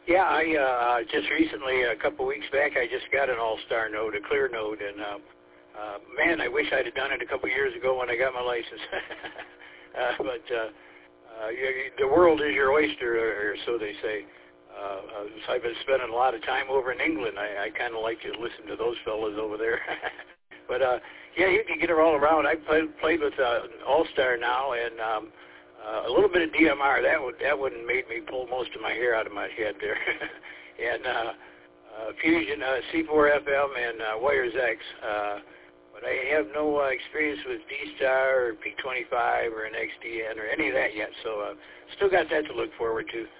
Yeah, I just recently, a couple weeks back, I just got an All-Star node, a clear node, and man, I wish I'd have done it a couple years ago when I got my license. But the world is your oyster, or so they say. So I've been spending a lot of time over in England. I kind of like to listen to those fellas over there. But yeah, you can get it all around. I played with All-Star now, and a little bit of DMR. That wouldn't made me pull most of my hair out of my head there. And Fusion, C4 FM, and Wires X. But I have no experience with D-Star or P25 or an XDN or any of that yet. So still got that to look forward to.